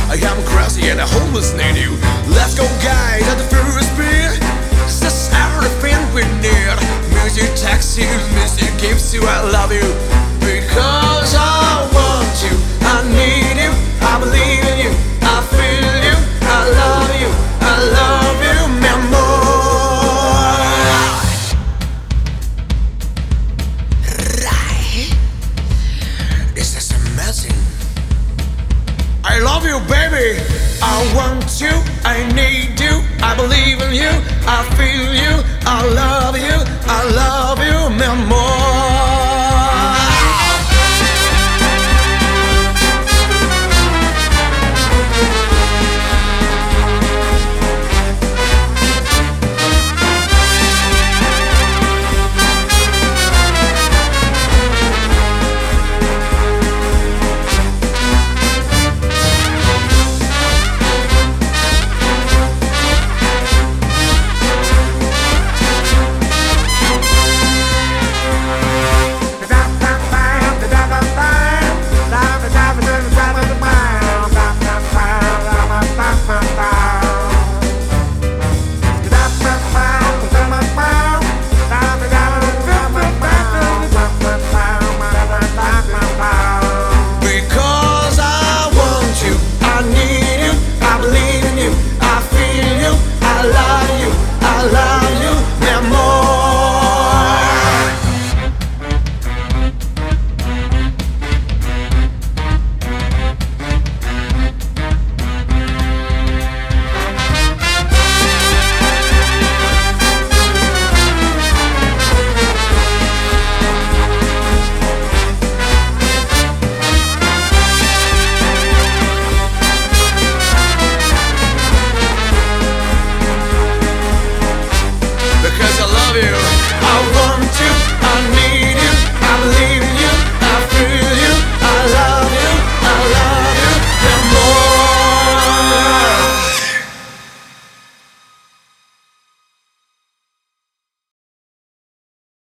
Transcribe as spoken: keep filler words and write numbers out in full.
I am crazy and I almost need you. Let's go guys at the first beat. That's everything we need. Music takes you, music gives you, I love you. Because I want you, I need you, I believe in you, I feel you, I love you, I love you, me more. Right. This is amazing. I love you, baby. I want you, I need you, I believe in you, I feel you, I love you, I love you, me more.